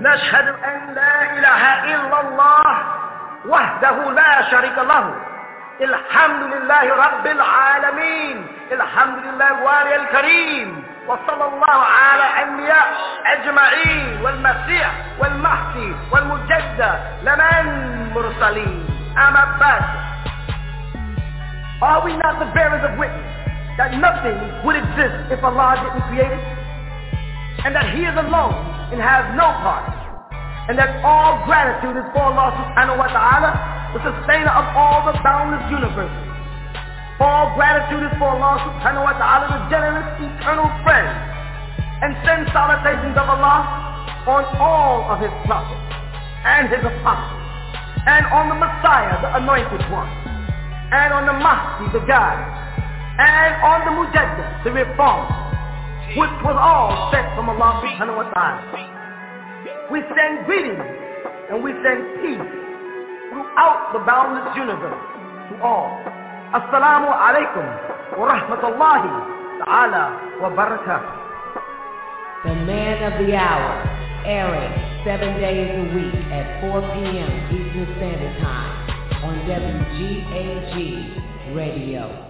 نشهد أن لا إله إلا الله وحده لا شريك له الحمد لله رب العالمين الحمد لله الوالي الكريم وصلى الله على الأنبياء أجمعين والمسيح والمهدي والمجدد لمن مرسلين أما بعد. Are we not the bearers of witness that nothing would exist if Allah didn't create it, and that He is alone and has no part, and that all gratitude is for Allah subhanahu wa ta'ala, the sustainer of all the boundless universes? All gratitude is for Allah subhanahu wa ta'ala, the generous eternal friend, and send salutations of Allah on all of His prophets and His apostles, and on the Messiah, the anointed one, and on the Mahdi, the guide, and on the Mujaddid, the reformer, which was all sent from Allah subhanahu wa ta'ala. We send greetings and we send peace throughout the boundless universe to all. Assalamu alaikum wa rahmatullahi ta'ala wa barakatuh. The man of the hour, airing 7 days a week at 4 p.m. Eastern Standard Time on WGAG Radio.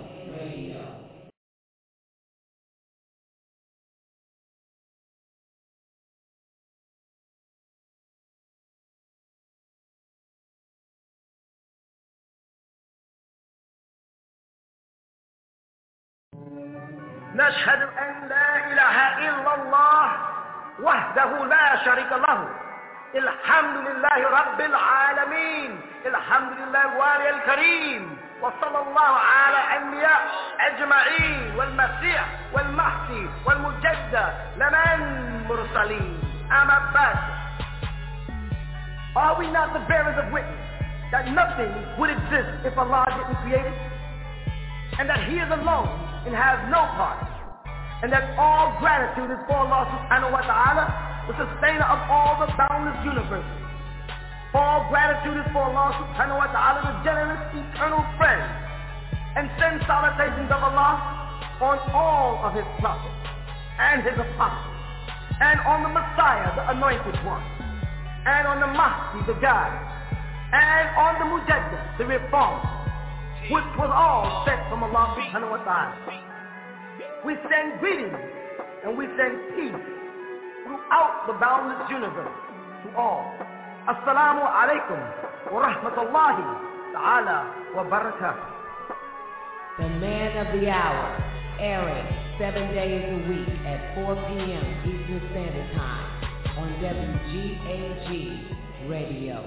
نشهد أن لا إله إلا الله وحده لا شريك له الحمد لله رب العالمين الحمد لله الوالي الكريم وصلى الله على الأنبياء أجمعين والمسيح والمهدي والمجدد لمن مرسلين أما بعد. Are we not the bearers of witness that nothing would exist if Allah didn't create it, and that He is alone and has no part, and that all gratitude is for Allah subhanahu wa ta'ala, the sustainer of all the boundless universes? All gratitude is for Allah subhanahu wa ta'ala, the generous eternal friend, and send salutations of Allah on all of His prophets and His apostles, and on the Messiah, the anointed one, and on the Mahdi, the guide, and on the Mujaddid, the reformer, which was all sent from Allah subhanahu wa ta'ala. We send greetings and we send peace throughout the boundless universe to all. Assalamu alaikum wa rahmatullahi ta'ala wa barakatuh. The man of the hour, airing 7 days a week at 4 p.m. Eastern Standard Time on WGAG Radio.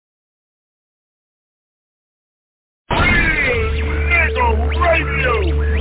Radio.